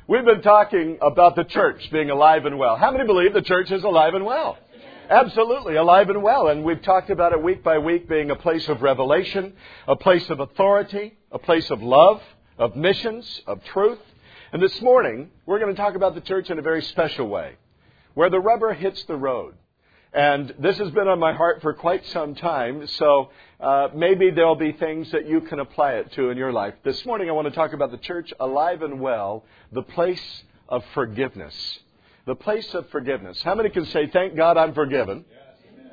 We've been talking about the church being alive and well. How many believe the church is alive and well? Absolutely, alive and well. And we've talked about it week by week being a place of revelation, a place of authority, a place of love, of missions, of truth. And this morning, we're going to talk about the church in a very special way, where the rubber hits the road. And this has been on my heart for quite some time, so maybe there'll be things that you can apply it to in your life. This morning I want to talk about the church alive and well, the place of forgiveness. The place of forgiveness. How many can say, thank God I'm forgiven? Yes.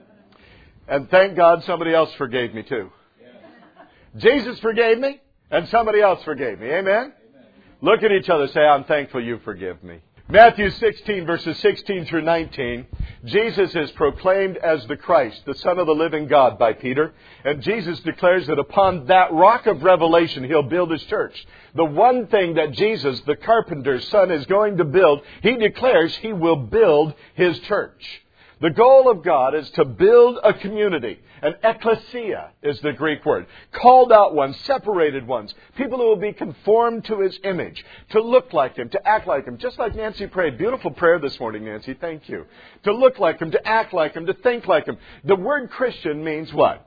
And thank God somebody else forgave me too. Yes. Jesus forgave me, and somebody else forgave me. Amen? Amen? Look at each other, say, I'm thankful you forgive me. Matthew 16, verses 16 through 19, Jesus is proclaimed as the Christ, the Son of the living God, by Peter. And Jesus declares that upon that rock of revelation, He'll build His church. The one thing that Jesus, the carpenter's son, is going to build, He declares He will build His church. The goal of God is to build a community. An ecclesia is the Greek word. Called out ones, separated ones. People who will be conformed to His image. To look like Him, to act like Him. Just like Nancy prayed. Beautiful prayer this morning, Nancy. Thank you. To look like Him, to act like Him, to think like Him. The word Christian means what?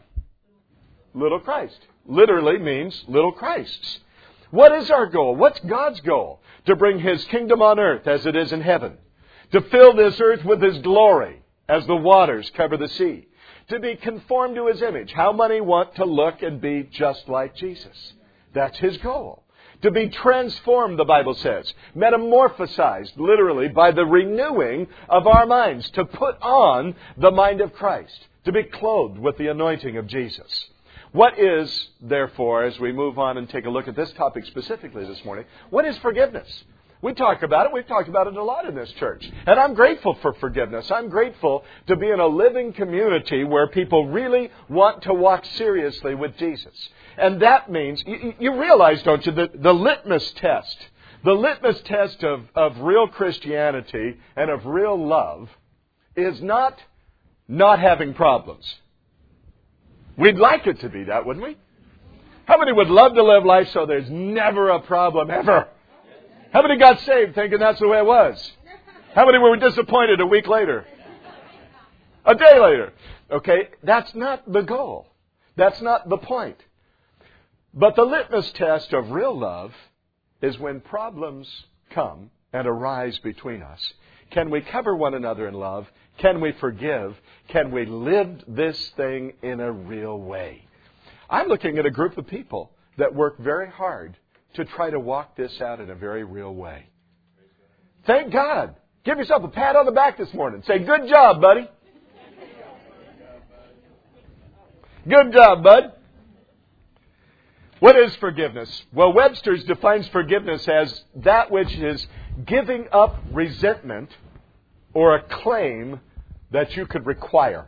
Little Christ. Literally means little Christs. What is our goal? What's God's goal? To bring His kingdom on earth as it is in heaven. To fill this earth with His glory as the waters cover the sea. To be conformed to His image. How many want to look and be just like Jesus? That's His goal. To be transformed, the Bible says. Metamorphosized, literally, by the renewing of our minds. To put on the mind of Christ. To be clothed with the anointing of Jesus. What is, therefore, as we move on and take a look at this topic specifically this morning, what is forgiveness? We talk about it. We've talked about it a lot in this church. And I'm grateful for forgiveness. I'm grateful to be in a living community where people really want to walk seriously with Jesus. And that means, you realize, don't you, that the litmus test of real Christianity and of real love is not having problems. We'd like it to be that, wouldn't we? How many would love to live life so there's never a problem ever? How many got saved thinking that's the way it was? How many were disappointed a week later? A day later? Okay, that's not the goal. That's not the point. But the litmus test of real love is when problems come and arise between us. Can we cover one another in love? Can we forgive? Can we live this thing in a real way? I'm looking at a group of people that work very hard to try to walk this out in a very real way. Thank God. Give yourself a pat on the back this morning. Say, good job, buddy. Good job, bud. What is forgiveness? Well, Webster's defines forgiveness as that which is giving up resentment or a claim that you could require.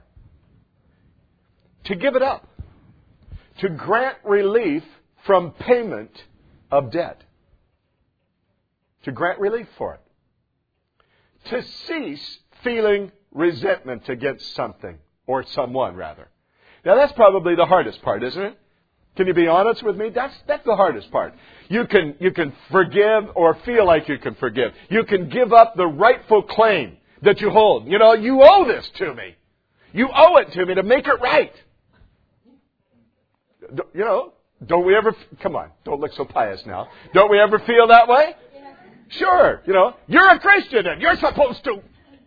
To give it up. To grant relief from payment of debt. To grant relief for it. To cease feeling resentment against something, or someone rather. Now that's probably the hardest part, isn't it? Can you be honest with me? That's the hardest part. You can forgive or feel like you can forgive. You can give up the rightful claim that you hold. You know, you owe this to me. You owe it to me to make it right. You know, don't we ever... Come on, don't look so pious now. Don't we ever feel that way? Sure, you know, you're a Christian and you're supposed to...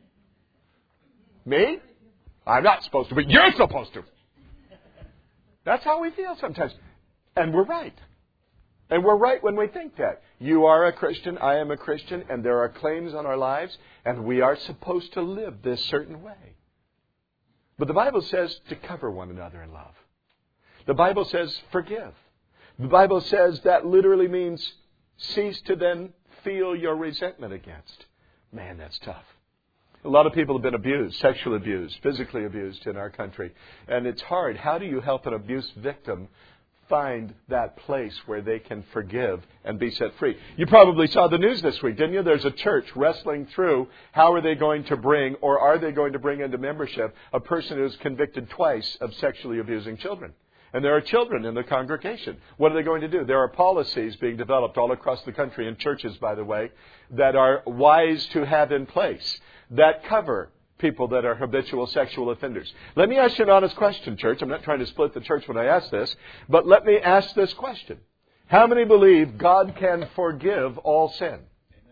Me? I'm not supposed to, but you're supposed to. That's how we feel sometimes. And we're right. And we're right when we think that. You are a Christian, I am a Christian, and there are claims on our lives, and we are supposed to live this certain way. But the Bible says to cover one another in love. The Bible says forgive. The Bible says that literally means cease to then feel your resentment against. Man, that's tough. A lot of people have been abused, sexually abused, physically abused in our country. And it's hard. How do you help an abuse victim find that place where they can forgive and be set free? You probably saw the news this week, didn't you? There's a church wrestling through how are they going to bring, or are they going to bring into membership, a person who's convicted twice of sexually abusing children. And there are children in the congregation. What are they going to do? There are policies being developed all across the country in churches, by the way, that are wise to have in place that cover people that are habitual sexual offenders. Let me ask you an honest question, church. I'm not trying to split the church when I ask this, but let me ask this question. How many believe God can forgive all sin?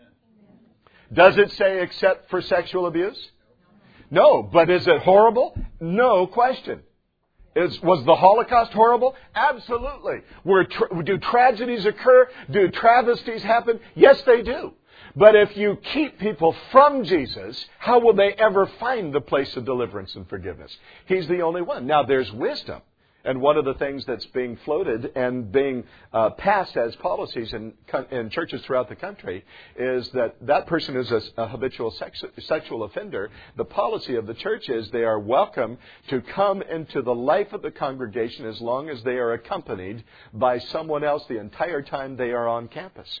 Does it say except for sexual abuse? No. But is it horrible? No question. Was the Holocaust horrible? Absolutely. Do tragedies occur? Do travesties happen? Yes, they do. But if you keep people from Jesus, how will they ever find the place of deliverance and forgiveness? He's the only one. Now, there's wisdom. And one of the things that's being floated and being passed as policies in churches throughout the country is that person is a habitual sexual offender. The policy of the church is they are welcome to come into the life of the congregation as long as they are accompanied by someone else the entire time they are on campus.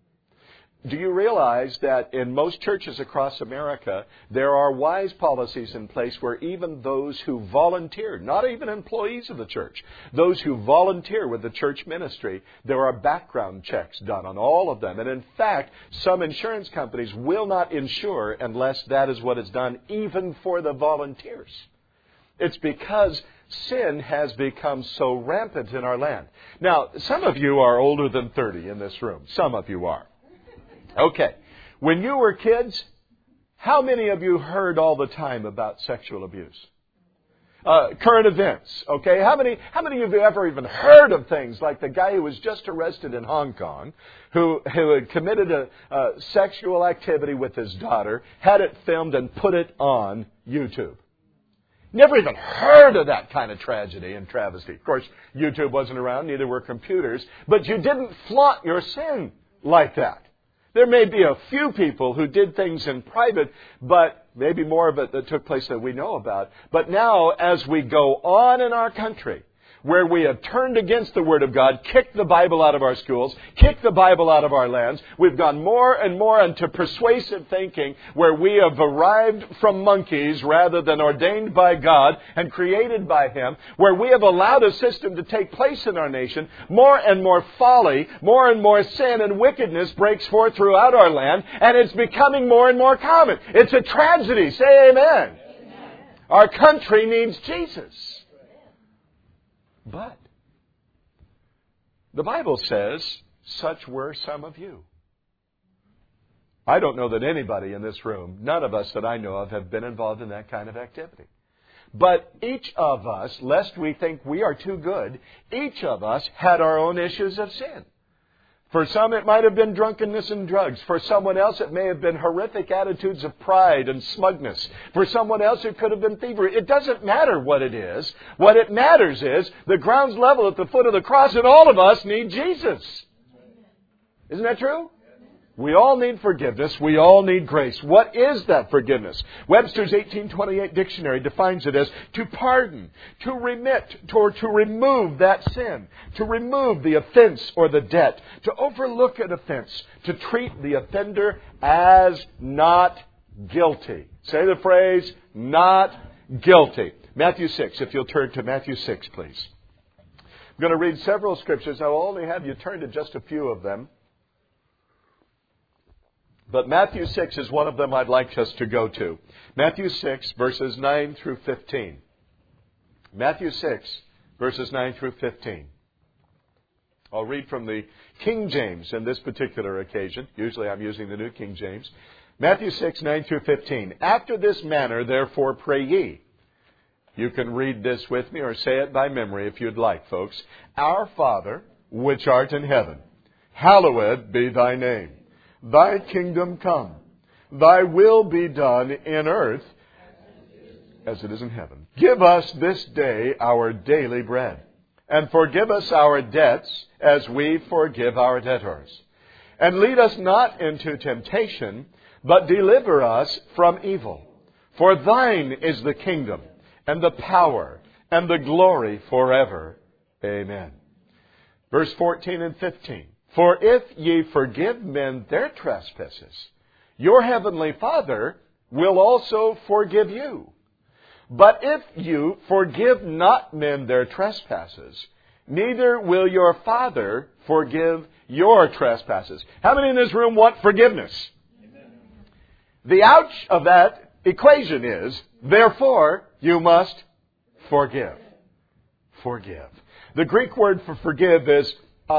Do you realize that in most churches across America, there are wise policies in place where even those who volunteer, not even employees of the church, those who volunteer with the church ministry, there are background checks done on all of them. And in fact, some insurance companies will not insure unless that is what is done, even for the volunteers. It's because sin has become so rampant in our land. Now, some of you are older than 30 in this room. Some of you are. Okay. When you were kids, how many of you heard all the time about sexual abuse? Current events, okay? How many of you ever even heard of things like the guy who was just arrested in Hong Kong, who had committed a sexual activity with his daughter, had it filmed and put it on YouTube? Never even heard of that kind of tragedy and travesty. Of course, YouTube wasn't around, neither were computers, but you didn't flaunt your sin like that. There may be a few people who did things in private, but maybe more of it that took place that we know about. But now, as we go on in our country, where we have turned against the Word of God, kicked the Bible out of our schools, kicked the Bible out of our lands, we've gone more and more into persuasive thinking, where we have arrived from monkeys rather than ordained by God and created by Him, where we have allowed a system to take place in our nation, more and more folly, more and more sin and wickedness breaks forth throughout our land, and it's becoming more and more common. It's a tragedy. Say amen. Amen. Our country needs Jesus. But the Bible says, such were some of you. I don't know that anybody in this room, none of us that I know of, have been involved in that kind of activity. But each of us, lest we think we are too good, each of us had our own issues of sin. For some, it might have been drunkenness and drugs. For someone else, it may have been horrific attitudes of pride and smugness. For someone else, it could have been thievery. It doesn't matter what it is. What it matters is the ground's level at the foot of the cross, and all of us need Jesus. Isn't that true? We all need forgiveness. We all need grace. What is that forgiveness? Webster's 1828 dictionary defines it as to pardon, to remit, or to remove that sin, to remove the offense or the debt, to overlook an offense, to treat the offender as not guilty. Say the phrase, not guilty. Matthew 6, if you'll turn to Matthew 6, please. I'm going to read several scriptures. I'll only have you turn to just a few of them. But Matthew 6 is one of them I'd like us to go to. Matthew 6, verses 9 through 15. Matthew 6, verses 9 through 15. I'll read from the King James in this particular occasion. Usually I'm using the New King James. Matthew 6, 9 through 15. After this manner, therefore, pray ye. You can read this with me or say it by memory if you'd like, folks. Our Father, which art in heaven, hallowed be thy name. Thy kingdom come. Thy will be done in earth as it is in heaven. Give us this day our daily bread. And forgive us our debts as we forgive our debtors. And lead us not into temptation, but deliver us from evil. For thine is the kingdom, and the power, and the glory forever. Amen. Verse 14 and 15. For if ye forgive men their trespasses, your heavenly Father will also forgive you. But if you forgive not men their trespasses, neither will your Father forgive your trespasses. How many in this room want forgiveness? Amen. The ouch of that equation is, therefore, you must forgive. Forgive. The Greek word for forgive is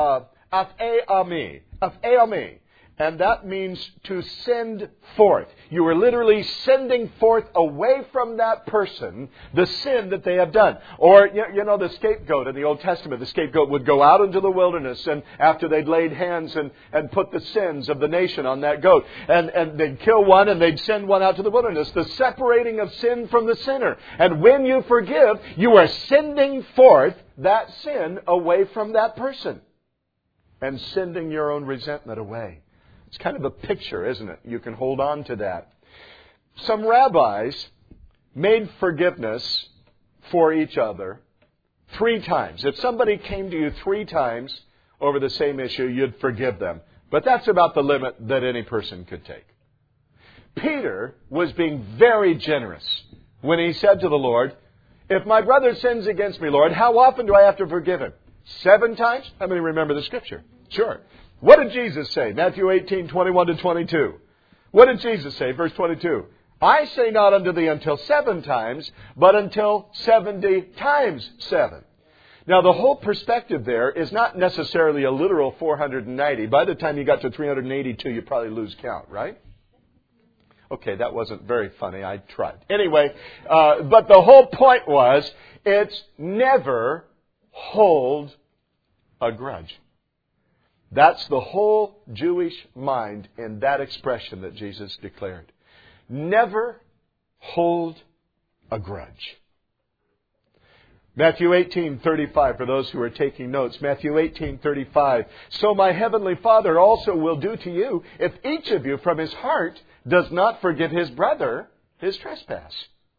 apheami. Apheami. And that means to send forth. You are literally sending forth away from that person the sin that they have done. Or, you know, the scapegoat in the Old Testament, the scapegoat would go out into the wilderness, and after they'd laid hands and put the sins of the nation on that goat, and they'd kill one and they'd send one out to the wilderness. The separating of sin from the sinner. And when you forgive, you are sending forth that sin away from that person. And sending your own resentment away. It's kind of a picture, isn't it? You can hold on to that. Some rabbis made forgiveness for each other 3 times. If somebody came to you 3 times over the same issue, you'd forgive them. But that's about the limit that any person could take. Peter was being very generous when he said to the Lord, if my brother sins against me, Lord, how often do I have to forgive him? 7 times? How many remember the scripture? Sure. What did Jesus say? Matthew 18:21-22. What did Jesus say? Verse 22. I say not unto thee until 7 times, but until 70 times 7. Now the whole perspective there is not necessarily a literal 490. By the time you got to 382, you probably lose count, right? Okay, that wasn't very funny. I tried. Anyway, but the whole point was, it's never hold a grudge. That's the whole Jewish mind in that expression that Jesus declared. Never hold a grudge. Matthew 18:35, for those who are taking notes. Matthew 18:35. So my heavenly Father also will do to you if each of you from his heart does not forgive his brother his trespass.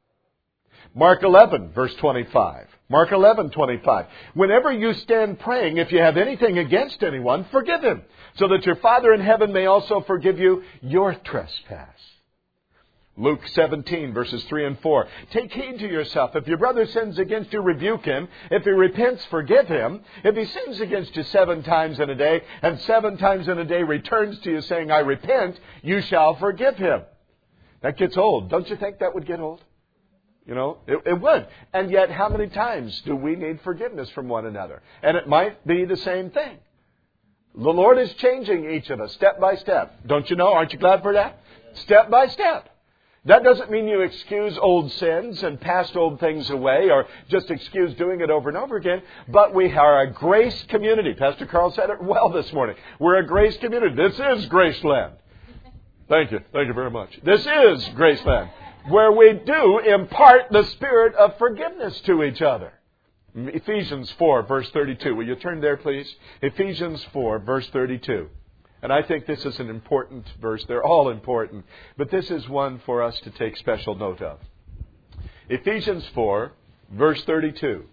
Mark 11, verse 25. Mark 11:25. Whenever you stand praying, if you have anything against anyone, forgive him, so that your Father in heaven may also forgive you your trespass. Luke 17, verses 3 and 4. Take heed to yourself. If your brother sins against you, rebuke him. If he repents, forgive him. If he sins against you 7 times in a day, and 7 times in a day returns to you saying, I repent, you shall forgive him. That gets old. Don't you think that would get old? You know, it would. And yet, how many times do we need forgiveness from one another? And it might be the same thing. The Lord is changing each of us step by step. Don't you know? Aren't you glad for that? Step by step. That doesn't mean you excuse old sins and past old things away or just excuse doing it over and over again. But we are a grace community. Pastor Carl said it well this morning. We're a grace community. This is Graceland. Thank you. Thank you very much. This is Graceland, where we do impart the spirit of forgiveness to each other. Ephesians 4, verse 32. Will you turn there, please? Ephesians 4, verse 32. And I think this is an important verse. They're all important. But this is one for us to take special note of. Ephesians 4, verse 32.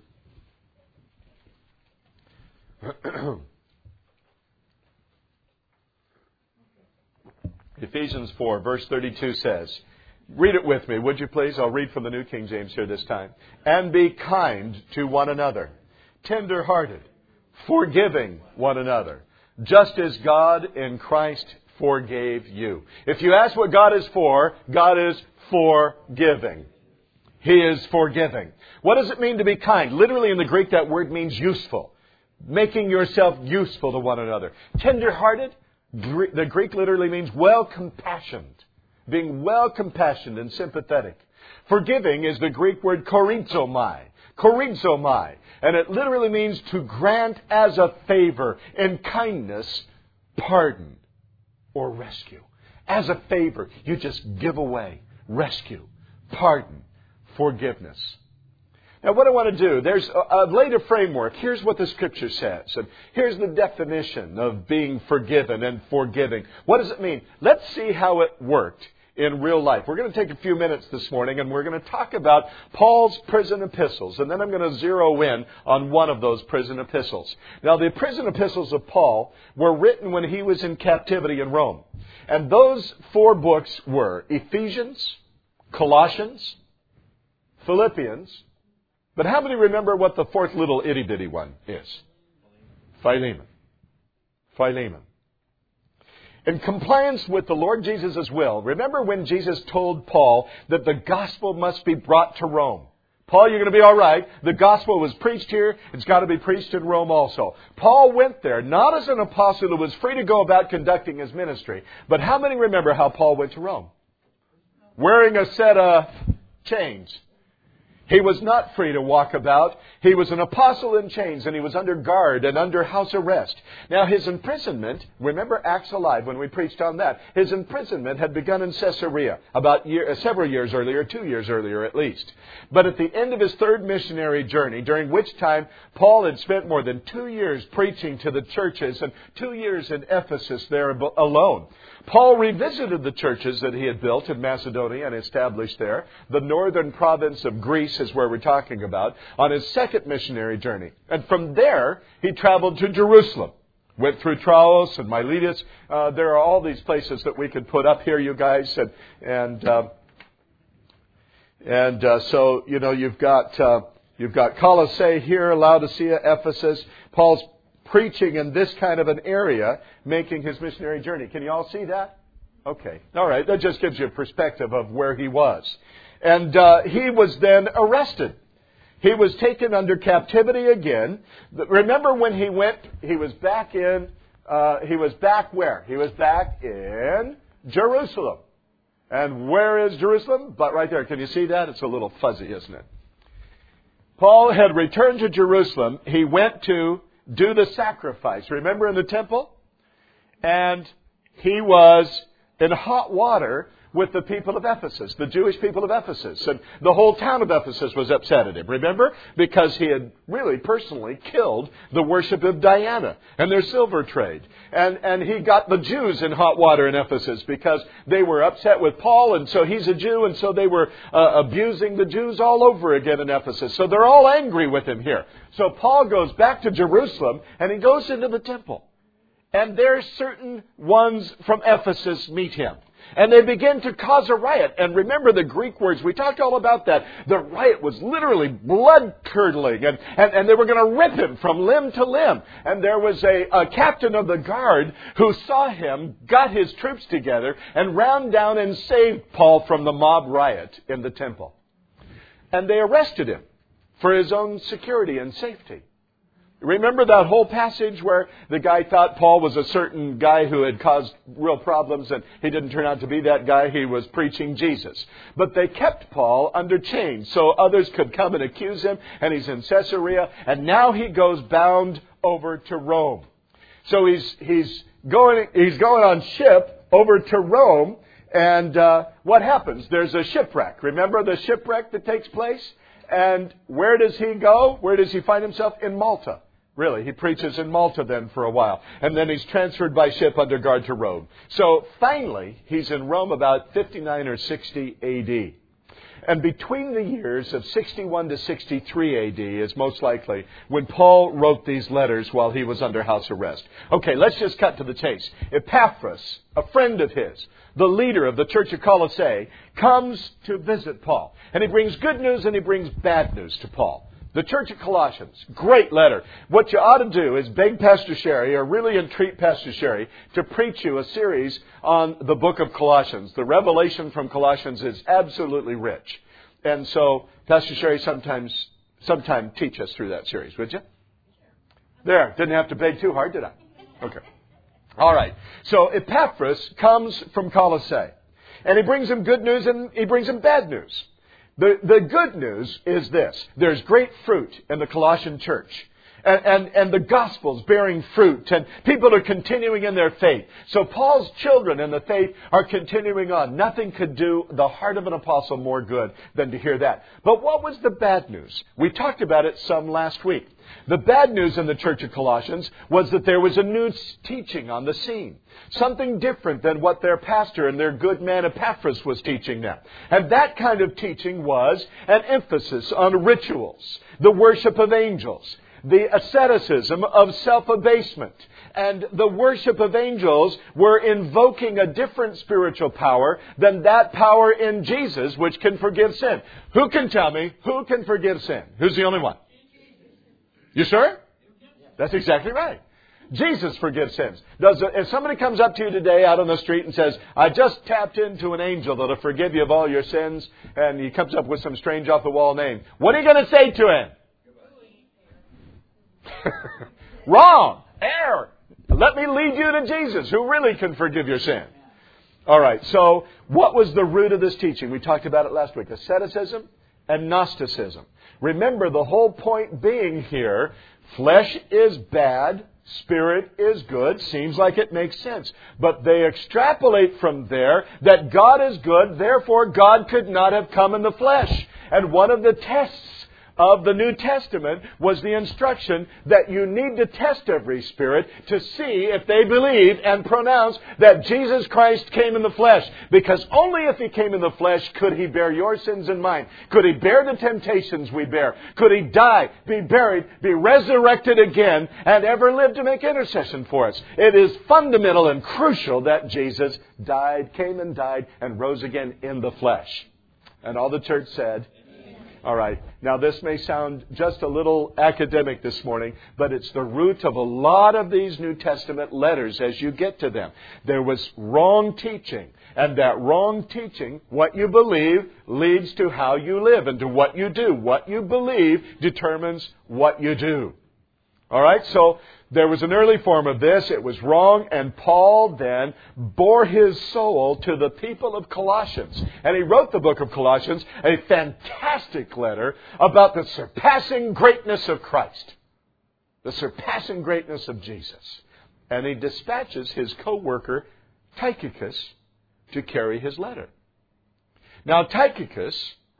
Ephesians 4, verse 32 says, read it with me, would you please? I'll read from the New King James here this time. And be kind to one another, tender-hearted, forgiving one another, just as God in Christ forgave you. If you ask what God is forgiving. He is forgiving. What does it mean to be kind? Literally in the Greek, that word means useful. Making yourself useful to one another. Tender-hearted, the Greek literally means well-compassioned. Being well-compassioned and sympathetic. Forgiving is the Greek word chorizomai. Chorizomai. And it literally means to grant as a favor in kindness, pardon, or rescue. As a favor, you just give away, rescue, pardon, forgiveness. Now what I want to do, there's a later framework. Here's what the Scripture says. And here's the definition of being forgiven and forgiving. What does it mean? Let's see how it worked in real life. We're going to take a few minutes this morning and we're going to talk about Paul's prison epistles. And then I'm going to zero in on one of those prison epistles. Now the prison epistles of Paul were written when he was in captivity in Rome. And those 4 books were Ephesians, Colossians, Philippians. But how many remember what the fourth little itty-bitty one is? Philemon. Philemon. In compliance with the Lord Jesus' will, remember when Jesus told Paul that the gospel must be brought to Rome? Paul, you're going to be all right. The gospel was preached here. It's got to be preached in Rome also. Paul went there, not as an apostle who was free to go about conducting his ministry. But how many remember how Paul went to Rome? Wearing a set of chains. He was not free to walk about. He was an apostle in chains, and he was under guard and under house arrest. Now, his imprisonment, remember Acts Alive when we preached on that, his imprisonment had begun in Caesarea about several years earlier, 2 years earlier at least. But at the end of his third missionary journey, during which time Paul had spent more than 2 years preaching to the churches and 2 years in Ephesus there alone, Paul revisited the churches that he had built in Macedonia and established there. The northern province of Greece is where we're talking about, on his second missionary journey. And from there, he traveled to Jerusalem. Went through Troas and Miletus. There are all these places that we could put up here, you guys. So, you know, you've got Colossae here, Laodicea, Ephesus. Paul's preaching in this kind of an area, making his missionary journey. Can you all see that? Okay. All right. That just gives you a perspective of where he was. And he was then arrested. He was taken under captivity again. Remember when he went, he was back where? He was back in Jerusalem. And where is Jerusalem? But right there. Can you see that? It's a little fuzzy, isn't it? Paul had returned to Jerusalem. He went to do the sacrifice. Remember in the temple? And he was in hot water with the people of Ephesus, the Jewish people of Ephesus. And the whole town of Ephesus was upset at him. Remember? Because he had really personally killed the worship of Diana and their silver trade. And he got the Jews in hot water in Ephesus because they were upset with Paul. And so he's a Jew. And so they were abusing the Jews all over again in Ephesus. So they're all angry with him here. So Paul goes back to Jerusalem and he goes into the temple. And there certain ones from Ephesus meet him. And they begin to cause a riot. And remember the Greek words. We talked all about that. The riot was literally blood-curdling. And they were going to rip him from limb to limb. And there was a captain of the guard who saw him, got his troops together, and ran down and saved Paul from the mob riot in the temple. And they arrested him for his own security and safety. Remember that whole passage where the guy thought Paul was a certain guy who had caused real problems, and he didn't turn out to be that guy. He was preaching Jesus. But they kept Paul under chains so others could come and accuse him, and he's in Caesarea, and now he goes bound over to Rome. So he's going on ship over to Rome, and what happens? There's a shipwreck. Remember the shipwreck that takes place? And where does he go? Where does he find himself? In Malta. Really, he preaches in Malta then for a while. And then he's transferred by ship under guard to Rome. So finally, he's in Rome about 59 or 60 A.D. And between the years of 61 to 63 A.D. is most likely when Paul wrote these letters while he was under house arrest. Okay, let's just cut to the chase. Epaphras, a friend of his, the leader of the church of Colossae, comes to visit Paul. And he brings good news and he brings bad news to Paul. The Church of Colossians, great letter. What you ought to do is beg Pastor Sherry, or really entreat Pastor Sherry, to preach you a series on the book of Colossians. The revelation from Colossians is absolutely rich. And so, Pastor Sherry, sometime teach us through that series, would you? There, didn't have to beg too hard, did I? Okay. All right. So, Epaphras comes from Colossae. And he brings him good news and he brings him bad news. The good news is this. There's great fruit in the Colossian church. And the gospel's bearing fruit. And people are continuing in their faith. So Paul's children in the faith are continuing on. Nothing could do the heart of an apostle more good than to hear that. But what was the bad news? We talked about it some last week. The bad news in the church of Colossians was that there was a new teaching on the scene. Something different than what their pastor and their good man Epaphras was teaching them. And that kind of teaching was an emphasis on rituals, the worship of angels. the asceticism of self-abasement and the worship of angels were invoking a different spiritual power than that power in Jesus which can forgive sin. Who can tell me who can forgive sin? Who's the only one? You sure? That's exactly right. Jesus forgives sins. If somebody comes up to you today out on the street and says, I just tapped into an angel that'll forgive you of all your sins, and he comes up with some strange off-the-wall name, what are you going to say to him? Wrong. Error. Let me lead you to Jesus, who really can forgive your sin. All right, so what was the root of this teaching? We talked about it last week. Asceticism and Gnosticism. Remember, the whole point being here, flesh is bad, spirit is good. Seems like it makes sense. But they extrapolate from there that God is good, therefore God could not have come in the flesh. And one of the tests of the New Testament was the instruction that you need to test every spirit to see if they believe and pronounce that Jesus Christ came in the flesh. Because only if He came in the flesh could He bear your sins and mine. Could He bear the temptations we bear. Could He die, be buried, be resurrected again, and ever live to make intercession for us. It is fundamental and crucial that Jesus died, came and died, and rose again in the flesh. And all the church said, all right. Now, this may sound just a little academic this morning, but it's the root of a lot of these New Testament letters as you get to them. There was wrong teaching. And that wrong teaching, what you believe, leads to how you live and to what you do. What you believe determines what you do. All right? So there was an early form of this. It was wrong. And Paul then bore his soul to the people of Colossians. And he wrote the book of Colossians, a fantastic letter about the surpassing greatness of Christ. The surpassing greatness of Jesus. And he dispatches his co-worker, Tychicus, to carry his letter. Now, Tychicus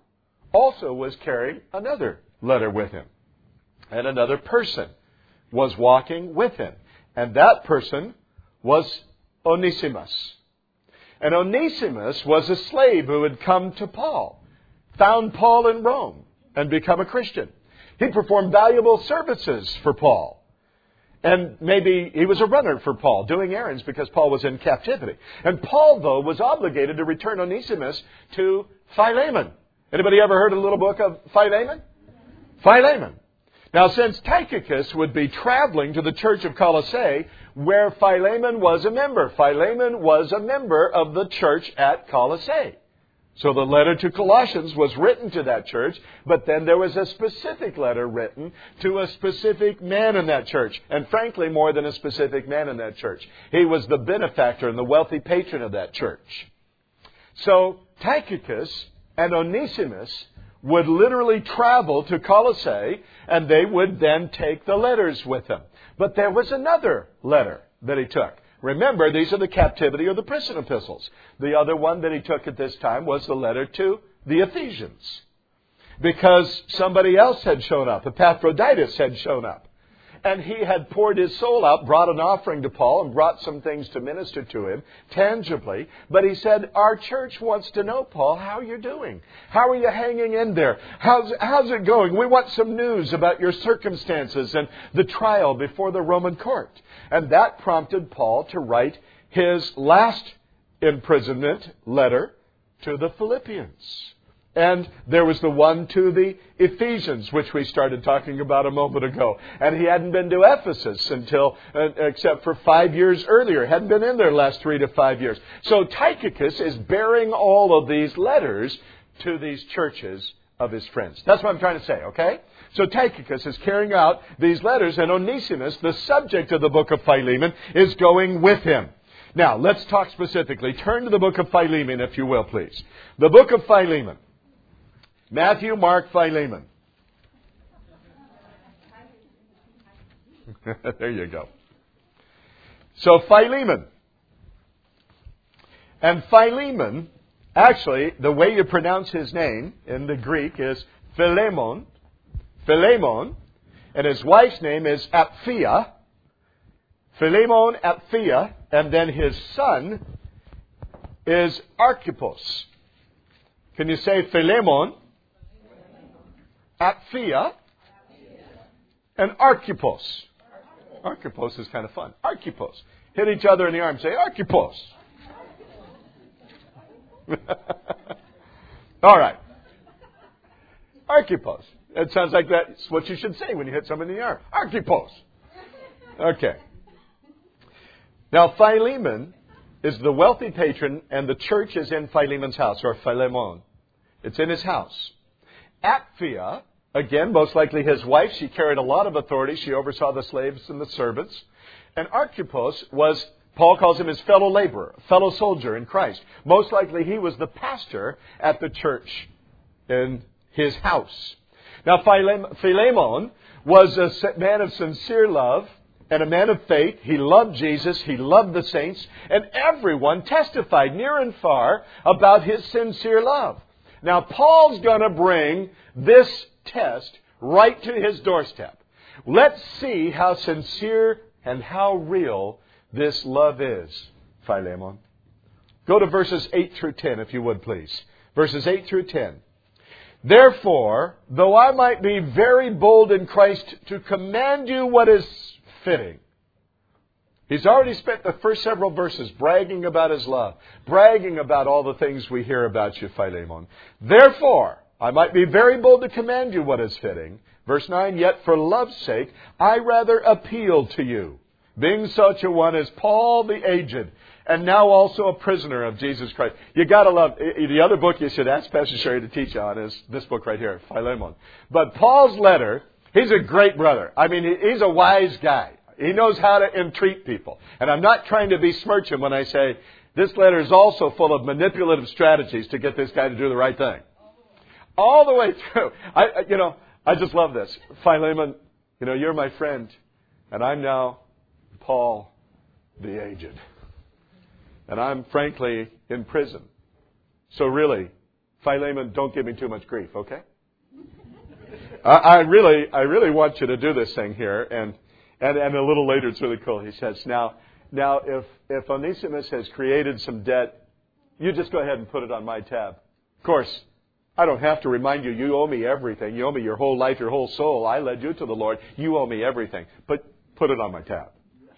also was carrying another letter with him. And another person was walking with him. And that person was Onesimus. And Onesimus was a slave who had come to Paul, found Paul in Rome, and become a Christian. He performed valuable services for Paul. And maybe he was a runner for Paul, doing errands because Paul was in captivity. And Paul, though, was obligated to return Onesimus to Philemon. Anybody ever heard of the little book of Philemon? Philemon. Now, since Tychicus would be traveling to the church of Colossae, where Philemon was a member. Philemon was a member of the church at Colossae. So the letter to Colossians was written to that church, but then there was a specific letter written to a specific man in that church. And frankly, more than a specific man in that church. He was the benefactor and the wealthy patron of that church. So Tychicus and Onesimus would literally travel to Colossae, and they would then take the letters with them. But there was another letter that he took. Remember, these are the captivity or the prison epistles. The other one that he took at this time was the letter to the Ephesians. Because somebody else had shown up. Epaphroditus had shown up. And he had poured his soul out, brought an offering to Paul, and brought some things to minister to him, tangibly. But he said, our church wants to know, Paul, how you're doing. How are you hanging in there? How's it going? We want some news about your circumstances and the trial before the Roman court. And that prompted Paul to write his last imprisonment letter to the Philippians. And there was the one to the Ephesians, which we started talking about a moment ago. And he hadn't been to Ephesus until, except for 5 years earlier. Hadn't been in there the last 3 to 5 years. So Tychicus is bearing all of these letters to these churches of his friends. That's what I'm trying to say, okay? So Tychicus is carrying out these letters, and Onesimus, the subject of the book of Philemon, is going with him. Now, let's talk specifically. Turn to the book of Philemon, if you will, please. The book of Philemon. Matthew, Mark, Philemon. There you go. So Philemon. And Philemon, actually, the way you pronounce his name in the Greek is Philemon. Philemon. And his wife's name is Apphia. Philemon, Apphia. And then his son is Archippus. Can you say Philemon? Apphia And Archippos. Archippos is kind of fun. Archippos. Hit each other in the arm. Say, Archippos. All right. Archippos. It sounds like that's what you should say when you hit someone in the arm. Archippos. Okay. Now, Philemon is the wealthy patron, and the church is in Philemon's house, or Philemon. It's in his house. Apphia, again, most likely his wife. She carried a lot of authority. She oversaw the slaves and the servants. And Archippos was, Paul calls him his fellow laborer, fellow soldier in Christ. Most likely he was the pastor at the church in his house. Now, Philemon was a man of sincere love and a man of faith. He loved Jesus. He loved the saints. And everyone testified near and far about his sincere love. Now, Paul's going to bring this test right to his doorstep. Let's see how sincere and how real this love is, Philemon. Go to verses 8 through 10, if you would, please. Verses 8 through 10. Therefore, though I might be very bold in Christ to command you what is fitting. He's already spent the first several verses bragging about his love, bragging about all the things we hear about you, Philemon. Therefore, I might be very bold to command you what is fitting. Verse 9, yet for love's sake, I rather appeal to you, being such a one as Paul the aged, and now also a prisoner of Jesus Christ. You got to love, the other book you should ask Pastor Sherry to teach on is this book right here, Philemon. But Paul's letter, he's a great brother. I mean, he's a wise guy. He knows how to entreat people. And I'm not trying to besmirch him when I say this letter is also full of manipulative strategies to get this guy to do the right thing. All the way through. I just love this. Philemon, you're my friend, and I'm now Paul the aged. And I'm frankly in prison. So really, Philemon, don't give me too much grief, okay? I really want you to do this thing here. And a little later, it's really cool. He says, now if Onesimus has created some debt, you just go ahead and put it on my tab. Of course, I don't have to remind you, you owe me everything. You owe me your whole life, your whole soul. I led you to the Lord. You owe me everything. But put it on my tab.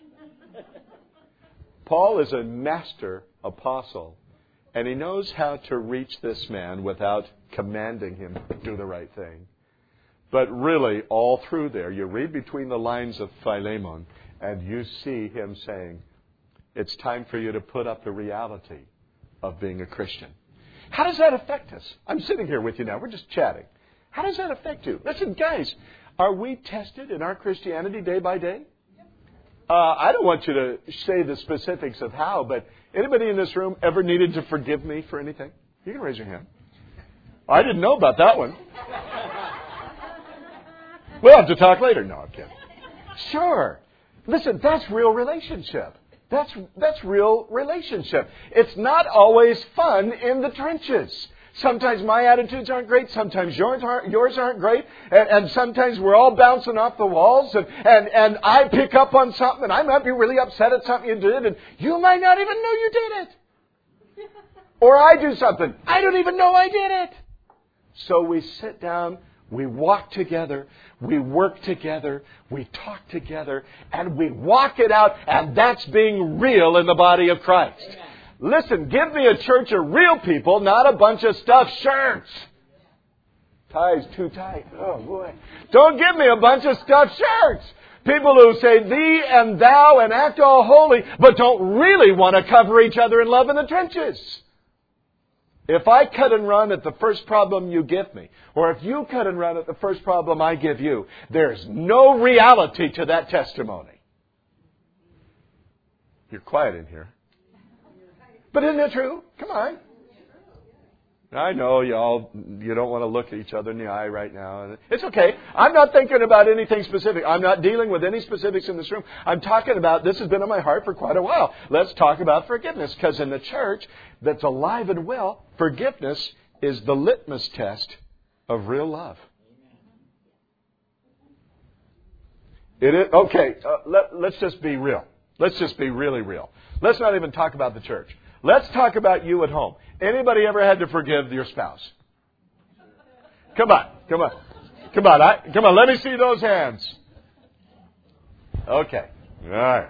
Paul is a master apostle, and he knows how to reach this man without commanding him to do the right thing. But really, all through there, you read between the lines of Philemon, and you see him saying, it's time for you to put up the reality of being a Christian. How does that affect us? I'm sitting here with you now. We're just chatting. How does that affect you? Listen, guys, are we tested in our Christianity day by day? I don't want you to say the specifics of how, but anybody in this room ever needed to forgive me for anything? You can raise your hand. I didn't know about that one. We'll have to talk later. No, I'm kidding. Sure. Listen, that's real relationship. That's real relationship. It's not always fun in the trenches. Sometimes my attitudes aren't great. Sometimes yours aren't great. And sometimes we're all bouncing off the walls. And I pick up on something. And I might be really upset at something you did. And you might not even know you did it. Or I do something. I don't even know I did it. So we sit down. We walk together. We work together. We talk together. And we walk it out. And that's being real in the body of Christ. Listen, give me a church of real people, not a bunch of stuffed shirts. Ties too tight. Oh, boy. Don't give me a bunch of stuffed shirts. People who say thee and thou and act all holy, but don't really want to cover each other in love in the trenches. If I cut and run at the first problem you give me, or if you cut and run at the first problem I give you, there's no reality to that testimony. You're quiet in here. But isn't that true? Come on. I know you don't want to look at each other in the eye right now. It's okay. I'm not thinking about anything specific. I'm not dealing with any specifics in this room. I'm talking about, this has been on my heart for quite a while. Let's talk about forgiveness. Because in the church that's alive and well, forgiveness is the litmus test of real love. It is, okay, let's just be real. Let's just be really real. Let's not even talk about the church. Let's talk about you at home. Anybody ever had to forgive your spouse? Come on. Let me see those hands. Okay. All right.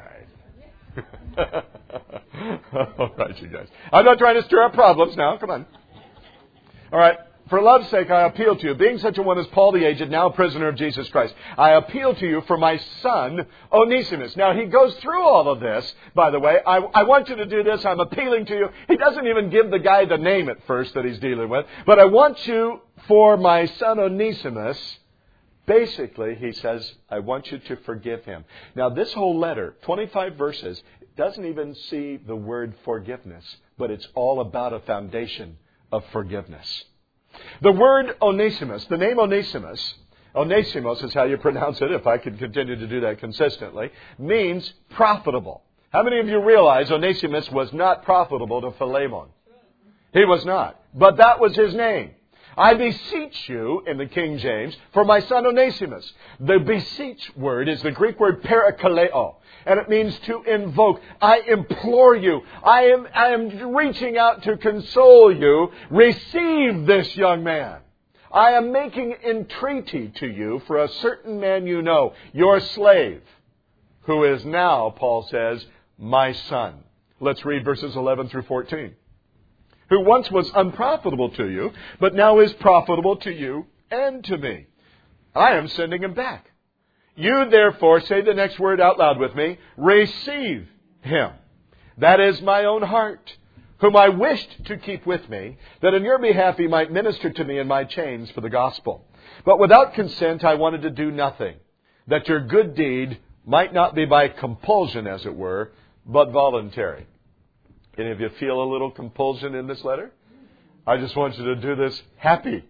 All right, you guys. I'm not trying to stir up problems now. Come on. All right. For love's sake, I appeal to you, being such a one as Paul the aged, now a prisoner of Jesus Christ. I appeal to you for my son, Onesimus. Now, he goes through all of this, by the way. I want you to do this. I'm appealing to you. He doesn't even give the guy the name at first that he's dealing with. But I want you, for my son Onesimus, basically, he says, I want you to forgive him. Now, this whole letter, 25 verses, doesn't even see the word forgiveness, but it's all about a foundation of forgiveness. The word Onesimus, the name Onesimus is how you pronounce it, if I could continue to do that consistently, means profitable. How many of you realize Onesimus was not profitable to Philemon? He was not. But that was his name. I beseech you, in the King James, for my son Onesimus. The beseech word is the Greek word parakaleo, and it means to invoke. I implore you. I am reaching out to console you. Receive this young man. I am making entreaty to you for a certain man you know, your slave, who is now, Paul says, my son. Let's read verses 11 through 14. Who once was unprofitable to you, but now is profitable to you and to me. I am sending him back. You therefore, say the next word out loud with me, receive him. That is my own heart, whom I wished to keep with me, that in your behalf he might minister to me in my chains for the gospel. But without consent I wanted to do nothing, that your good deed might not be by compulsion, as it were, but voluntary. Any of you feel a little compulsion in this letter? I just want you to do this happy.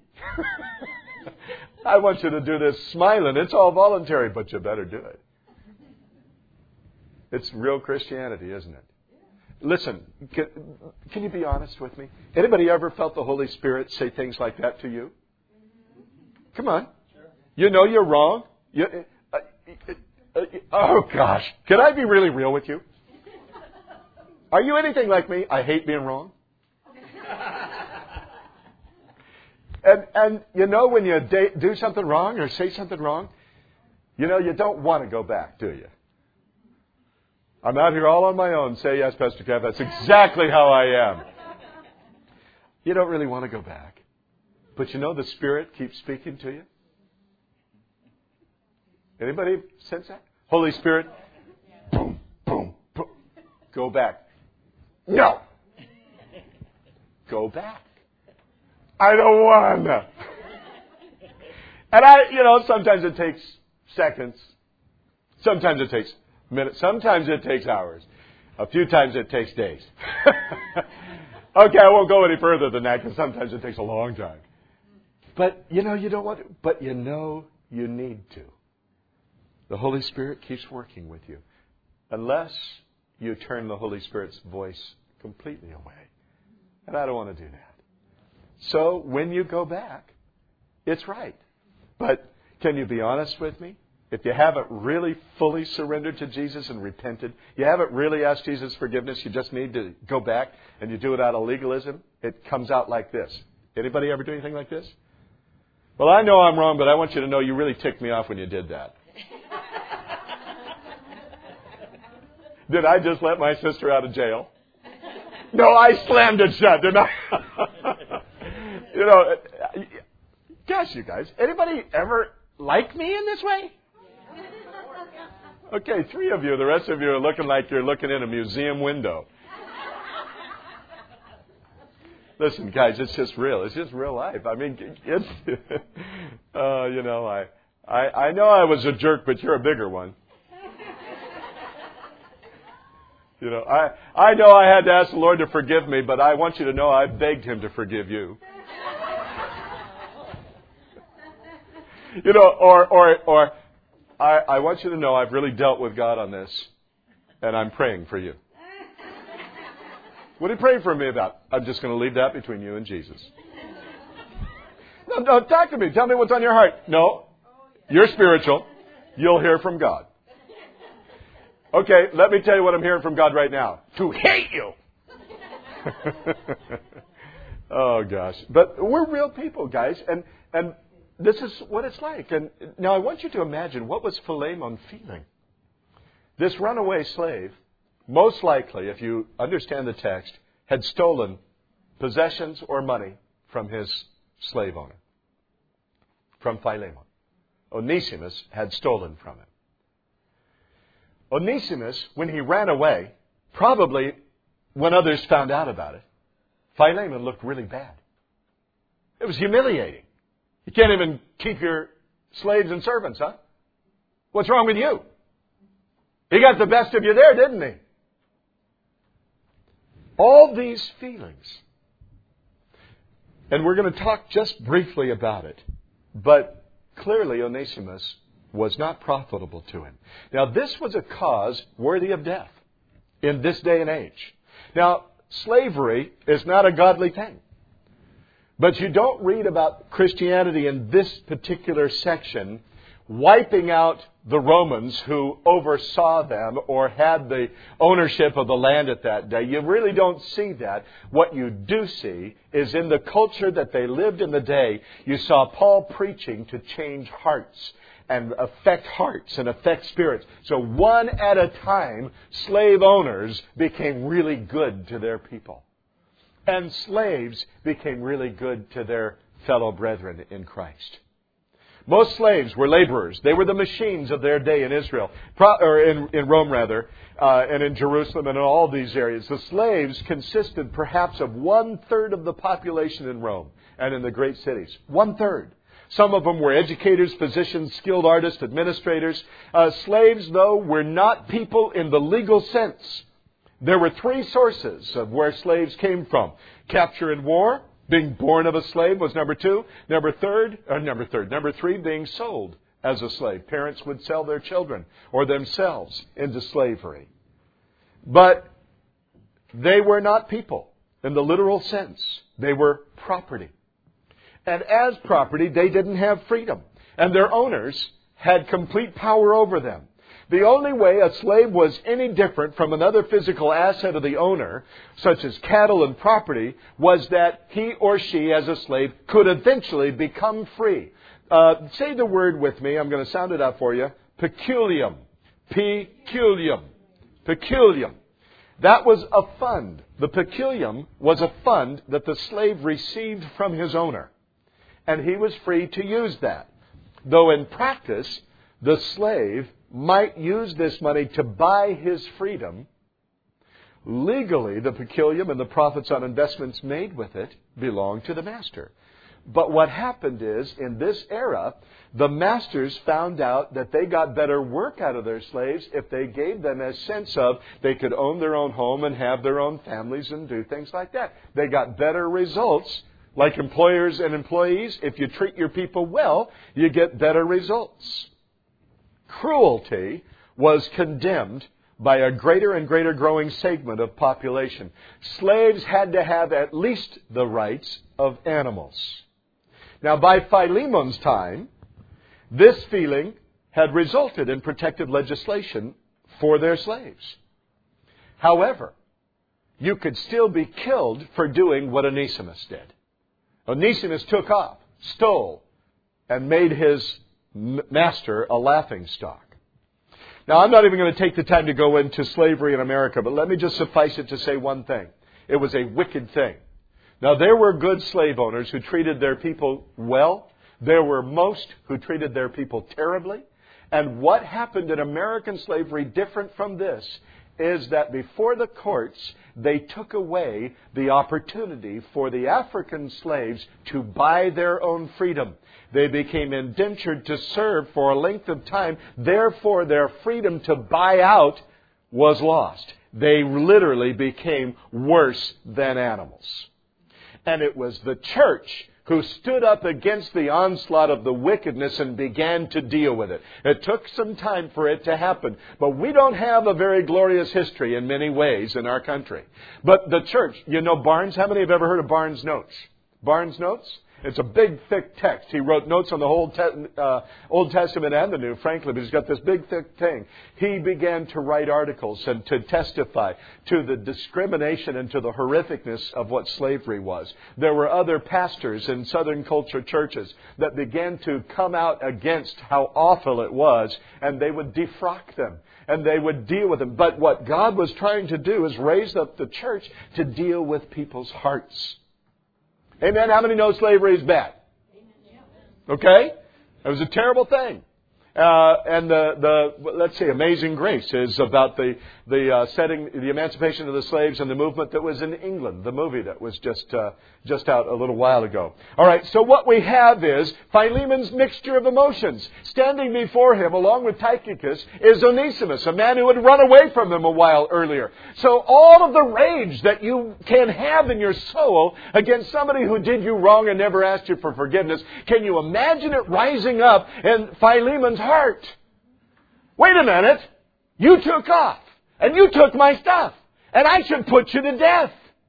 I want you to do this smiling. It's all voluntary, but you better do it. It's real Christianity, isn't it? Listen, can you be honest with me? Anybody ever felt the Holy Spirit say things like that to you? Come on. You know you're wrong. Oh, gosh. Can I be really real with you? Are you anything like me? I hate being wrong. And you know when you do something wrong or say something wrong, you know you don't want to go back, do you? I'm out here all on my own. Say yes, Pastor Kev. That's exactly how I am. You don't really want to go back. But you know the Spirit keeps speaking to you? Anybody sense that? Holy Spirit, boom, boom, boom. Go back. No. Go back. I don't want to. And sometimes it takes seconds. Sometimes it takes minutes. Sometimes it takes hours. A few times it takes days. Okay, I won't go any further than that because sometimes it takes a long time. But you don't want to. But you need to. The Holy Spirit keeps working with you. Unless you turn the Holy Spirit's voice completely away. And I don't want to do that. So when you go back, it's right. But can you be honest with me? If you haven't really fully surrendered to Jesus and repented, you haven't really asked Jesus forgiveness, you just need to go back and you do it out of legalism, it comes out like this. Anybody ever do anything like this? Well, I know I'm wrong, but I want you to know you really ticked me off when you did that. Did I just let my sister out of jail? No, I slammed it shut, didn't I? Gosh, you guys, anybody ever like me in this way? Okay, 3 of you. The rest of you are looking like you're looking in a museum window. Listen, guys, it's just real. It's just real life. I mean, it's, I know I was a jerk, but you're a bigger one. I know I had to ask the Lord to forgive me, but I want you to know I begged Him to forgive you. I want you to know I've really dealt with God on this, and I'm praying for you. What are you praying for me about? I'm just going to leave that between you and Jesus. No, talk to me. Tell me what's on your heart. No, you're spiritual. You'll hear from God. Okay, let me tell you what I'm hearing from God right now. To hate you. Oh, gosh. But we're real people, guys, and this is what it's like. And now I want you to imagine, what was Philemon feeling? This runaway slave, most likely, if you understand the text, had stolen possessions or money from his slave owner, from Philemon. Onesimus had stolen from him. Onesimus, when he ran away, probably when others found out about it, Philemon looked really bad. It was humiliating. You can't even keep your slaves and servants, huh? What's wrong with you? He got the best of you there, didn't he? All these feelings. And we're going to talk just briefly about it. But clearly Onesimus was not profitable to him. Now, this was a cause worthy of death in this day and age. Now, slavery is not a godly thing. But you don't read about Christianity in this particular section wiping out the Romans who oversaw them or had the ownership of the land at that day. You really don't see that. What you do see is in the culture that they lived in the day, you saw Paul preaching to change hearts and affect hearts and affect spirits. So one at a time, slave owners became really good to their people. And slaves became really good to their fellow brethren in Christ. Most slaves were laborers. They were the machines of their day in Israel, or in Rome rather, and in Jerusalem and in all these areas. The slaves consisted perhaps of 1/3 of the population in Rome and in the great cities. 1/3. Some of them were educators, physicians, skilled artists, administrators. Slaves, though, were not people in the legal sense. There were 3 sources of where slaves came from. Capture in war, being born of a slave was number 2. Number 3, being sold as a slave. Parents would sell their children or themselves into slavery. But they were not people in the literal sense. They were property. And as property, they didn't have freedom. And their owners had complete power over them. The only way a slave was any different from another physical asset of the owner, such as cattle and property, was that he or she, as a slave, could eventually become free. Say the word with me. I'm going to sound it out for you. Peculium. Peculium. Peculium. That was a fund. The peculium was a fund that the slave received from his owner. And he was free to use that. Though in practice, the slave might use this money to buy his freedom. Legally, the peculium and the profits on investments made with it belonged to the master. But what happened is, in this era, the masters found out that they got better work out of their slaves if they gave them a sense of they could own their own home and have their own families and do things like that. They got better results. Like employers and employees, if you treat your people well, you get better results. Cruelty was condemned by a greater and greater growing segment of population. Slaves had to have at least the rights of animals. Now, by Philemon's time, this feeling had resulted in protective legislation for their slaves. However, you could still be killed for doing what Onesimus did. Onesimus took off, stole, and made his master a laughingstock. Now, I'm not even going to take the time to go into slavery in America, but let me just suffice it to say one thing. It was a wicked thing. Now, there were good slave owners who treated their people well. There were most who treated their people terribly. And what happened in American slavery, different from this, is that before the courts, they took away the opportunity for the African slaves to buy their own freedom. They became indentured to serve for a length of time. Therefore, their freedom to buy out was lost. They literally became worse than animals. And it was the church who stood up against the onslaught of the wickedness and began to deal with it. It took some time for it to happen, but we don't have a very glorious history in many ways in our country. But the church, you know Barnes, how many have ever heard of Barnes Notes? Barnes Notes? It's a big, thick text. He wrote notes on the whole Old Testament and the New, frankly, but he's got this big, thick thing. He began to write articles and to testify to the discrimination and to the horrificness of what slavery was. There were other pastors in Southern culture churches that began to come out against how awful it was, and they would defrock them, and they would deal with them. But what God was trying to do is raise up the church to deal with people's hearts. Amen. How many know slavery is bad? Okay? It was a terrible thing. And let's say Amazing Grace is about the emancipation of the slaves and the movement that was in England, the movie that was just out a little while ago. All right, so what we have is Philemon's mixture of emotions. Standing before him, along with Tychicus, is Onesimus, a man who had run away from him a while earlier. So all of the rage that you can have in your soul against somebody who did you wrong and never asked you for forgiveness, can you imagine it rising up in Philemon's heart? Wait a minute. You took off. And you took my stuff. And I should put you to death.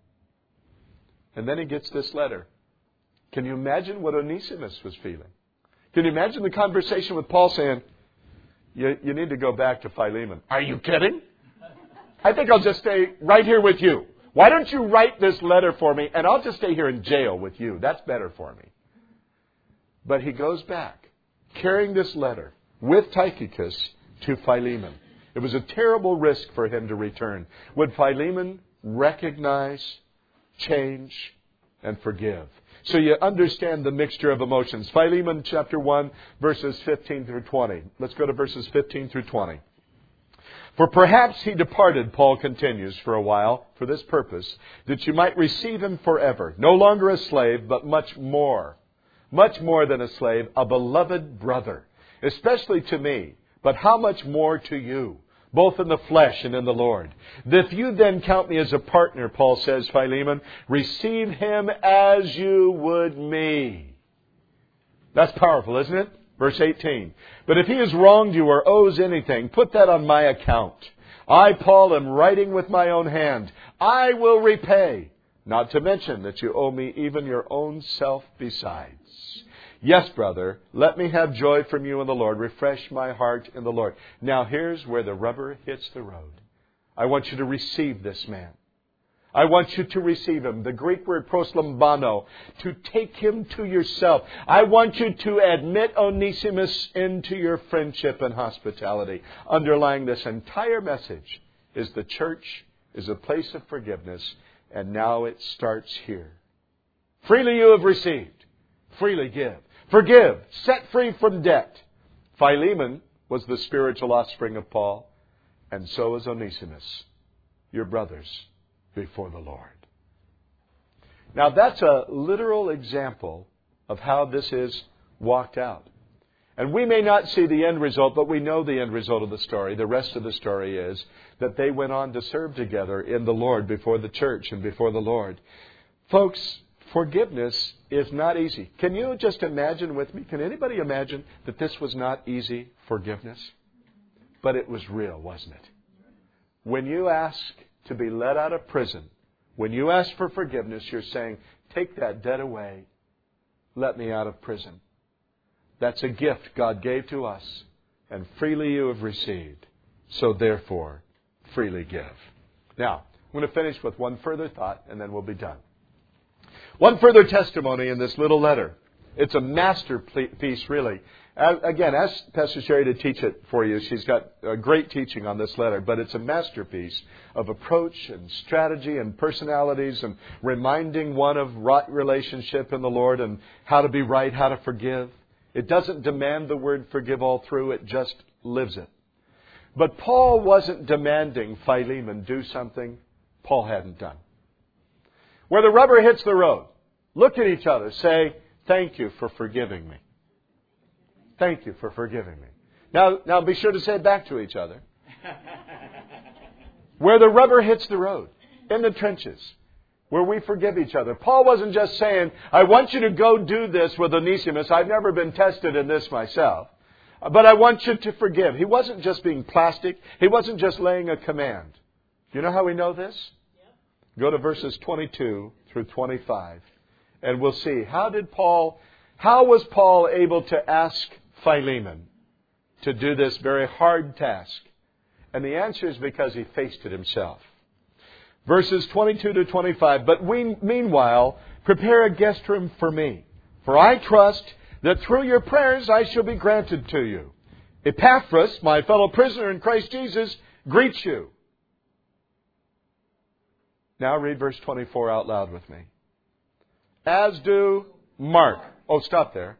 And then he gets this letter. Can you imagine what Onesimus was feeling? Can you imagine the conversation with Paul saying, you need to go back to Philemon. Are you kidding? I think I'll just stay right here with you. Why don't you write this letter for me and I'll just stay here in jail with you. That's better for me. But he goes back, carrying this letter with Tychicus to Philemon. It was a terrible risk for him to return. Would Philemon recognize, change, and forgive? So you understand the mixture of emotions. Philemon chapter 1, verses 15 through 20. Let's go to verses 15 through 20. For perhaps he departed, Paul continues, for a while, for this purpose, that you might receive him forever, no longer a slave, but much more than a slave, a beloved brother, especially to me, but how much more to you, both in the flesh and in the Lord. If you then count me as a partner, Paul says, Philemon, receive him as you would me. That's powerful, isn't it? Verse 18. But if he has wronged you or owes anything, put that on my account. I, Paul, am writing with my own hand. I will repay. Not to mention that you owe me even your own self besides. Yes, brother, let me have joy from you in the Lord. Refresh my heart in the Lord. Now here's where the rubber hits the road. I want you to receive this man. I want you to receive him. The Greek word proslambano, to take him to yourself. I want you to admit Onesimus into your friendship and hospitality. Underlying this entire message is the church is a place of forgiveness, and now it starts here. Freely you have received. Freely give. Forgive. Set free from debt. Philemon was the spiritual offspring of Paul, and so is Onesimus, your brothers before the Lord. Now that's a literal example of how this is walked out. And we may not see the end result, but we know the end result of the story. The rest of the story is that they went on to serve together in the Lord before the church and before the Lord. Folks, forgiveness is not easy. Can you just imagine with me? Can anybody imagine that this was not easy forgiveness? But it was real, wasn't it? When you ask to be let out of prison, when you ask for forgiveness, you're saying, take that debt away. Let me out of prison. That's a gift God gave to us, and freely you have received. So therefore, freely give. Now, I'm going to finish with one further thought, and then we'll be done. One further testimony in this little letter. It's a masterpiece, really. Again, ask Pastor Sherry to teach it for you. She's got a great teaching on this letter, but it's a masterpiece of approach and strategy and personalities and reminding one of right relationship in the Lord and how to be right, how to forgive. It doesn't demand the word forgive all through. It just lives it. But Paul wasn't demanding Philemon do something Paul hadn't done. Where the rubber hits the road, look at each other. Say, thank you for forgiving me. Thank you for forgiving me. Now be sure to say it back to each other. Where the rubber hits the road, in the trenches, where we forgive each other. Paul wasn't just saying, I want you to go do this with Onesimus. I've never been tested in this myself. But I want you to forgive. He wasn't just being plastic. He wasn't just laying a command. Do you know how we know this? Go to verses 22 through 25. And we'll see. How was Paul able to ask Philemon to do this very hard task? And the answer is because he faced it himself. Verses 22 to 25. But meanwhile, prepare a guest room for me. For I trust that through your prayers I shall be granted to you. Epaphras, my fellow prisoner in Christ Jesus, greets you. Now read verse 24 out loud with me. As do Mark. Oh, stop there.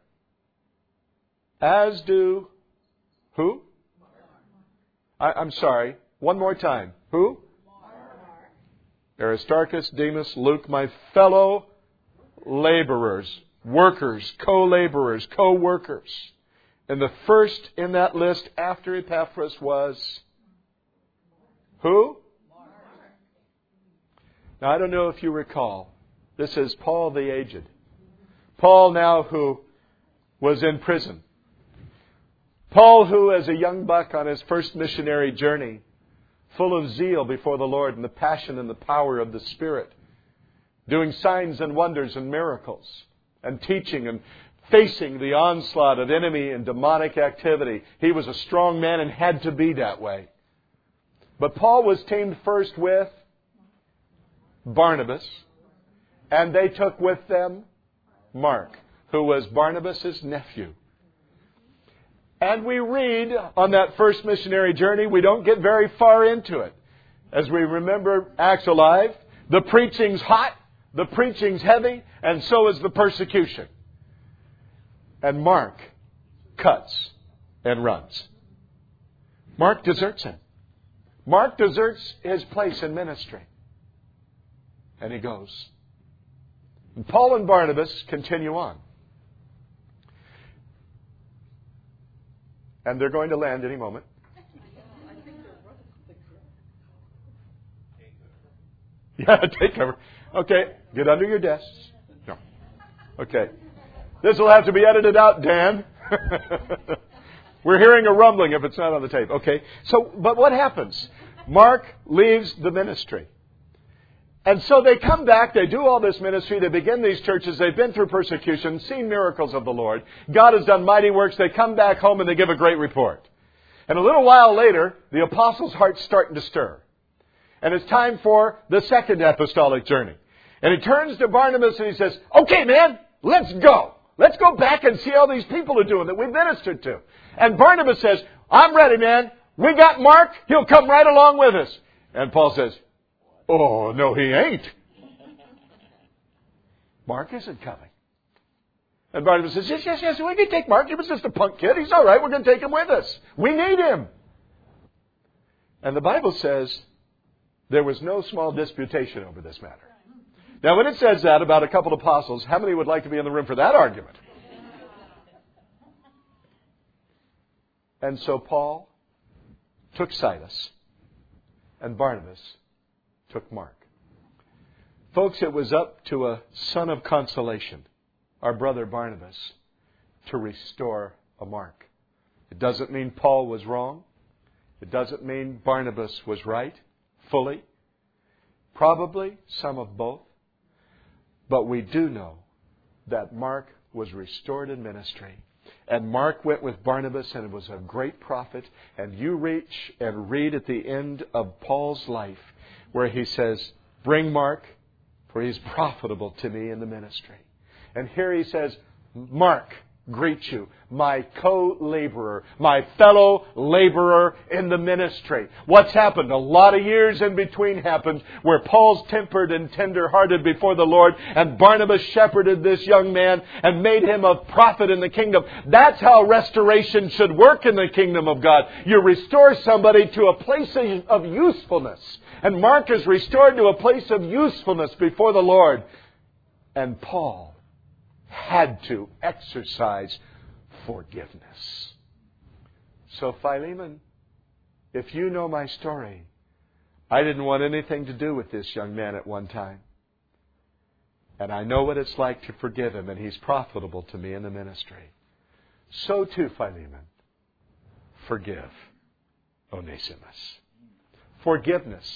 As do who? I'm sorry. One more time. Who? Aristarchus, Demas, Luke, my fellow laborers, workers, co-laborers, co-workers. And the first in that list after Epaphras was who? Now, I don't know if you recall. This is Paul the aged. Paul now who was in prison. Paul who, as a young buck on his first missionary journey, full of zeal before the Lord and the passion and the power of the Spirit, doing signs and wonders and miracles, and teaching and facing the onslaught of enemy and demonic activity. He was a strong man and had to be that way. But Paul was teamed first with Barnabas, and they took with them Mark, who was Barnabas' nephew. And we read on that first missionary journey, we don't get very far into it. As we remember Acts alive, the preaching's hot, the preaching's heavy, and so is the persecution. And Mark cuts and runs. Mark deserts him. Mark deserts his place in ministry. And he goes. And Paul and Barnabas continue on. And they're going to land any moment. Yeah, take cover. Okay, get under your desks. No. Okay. This will have to be edited out, Dan. We're hearing a rumbling if it's not on the tape. Okay. But what happens? Mark leaves the ministry. And so they come back, they do all this ministry, they begin these churches, they've been through persecution, seen miracles of the Lord. God has done mighty works, they come back home and they give a great report. And a little while later, the apostles' heart's starting to stir. And it's time for the second apostolic journey. And he turns to Barnabas and he says, okay man, let's go. Let's go back and see how these people are doing that we ministered to. And Barnabas says, I'm ready man, we got Mark, he'll come right along with us. And Paul says, oh, no, he ain't. Mark isn't coming. And Barnabas says, yes, we can take Mark. He was just a punk kid. He's all right. We're going to take him with us. We need him. And the Bible says there was no small disputation over this matter. Now, when it says that about a couple of apostles, how many would like to be in the room for that argument? And so Paul took Silas and Barnabas took Mark. Folks, it was up to a son of consolation, our brother Barnabas, to restore a Mark. It doesn't mean Paul was wrong. It doesn't mean Barnabas was right, fully. Probably some of both. But we do know that Mark was restored in ministry. And Mark went with Barnabas and was a great prophet. And you reach and read at the end of Paul's life where he says, bring Mark, for he is profitable to me in the ministry. And here he says, Mark greets you, my co-laborer, my fellow laborer in the ministry. What's happened? A lot of years in between happened where Paul's tempered and tender-hearted before the Lord, and Barnabas shepherded this young man and made him a prophet in the kingdom. That's how restoration should work in the kingdom of God. You restore somebody to a place of usefulness. And Mark is restored to a place of usefulness before the Lord. And Paul had to exercise forgiveness. So Philemon, if you know my story, I didn't want anything to do with this young man at one time. And I know what it's like to forgive him, and he's profitable to me in the ministry. So too, Philemon, forgive Onesimus. Forgiveness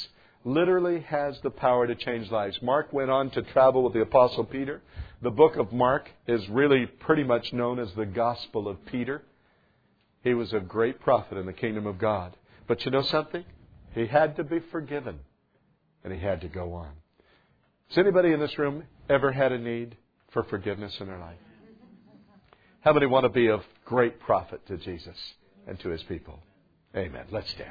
literally has the power to change lives. Mark went on to travel with the Apostle Peter. The book of Mark is really pretty much known as the Gospel of Peter. He was a great prophet in the kingdom of God. But you know something? He had to be forgiven. And he had to go on. Has anybody in this room ever had a need for forgiveness in their life? How many want to be a great prophet to Jesus and to His people? Amen. Let's stand.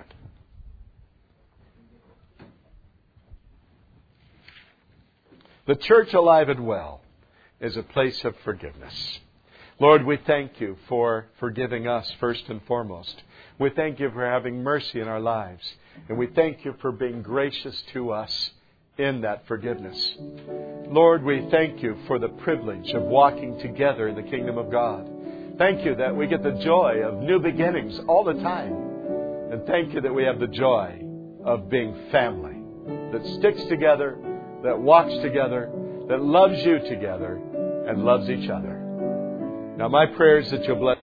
The church, alive and well, is a place of forgiveness. Lord, we thank You for forgiving us first and foremost. We thank You for having mercy in our lives. And we thank You for being gracious to us in that forgiveness. Lord, we thank You for the privilege of walking together in the kingdom of God. Thank You that we get the joy of new beginnings all the time. And thank You that we have the joy of being family that sticks together, that walks together, that loves You together, and loves each other. Now my prayer is that You'll bless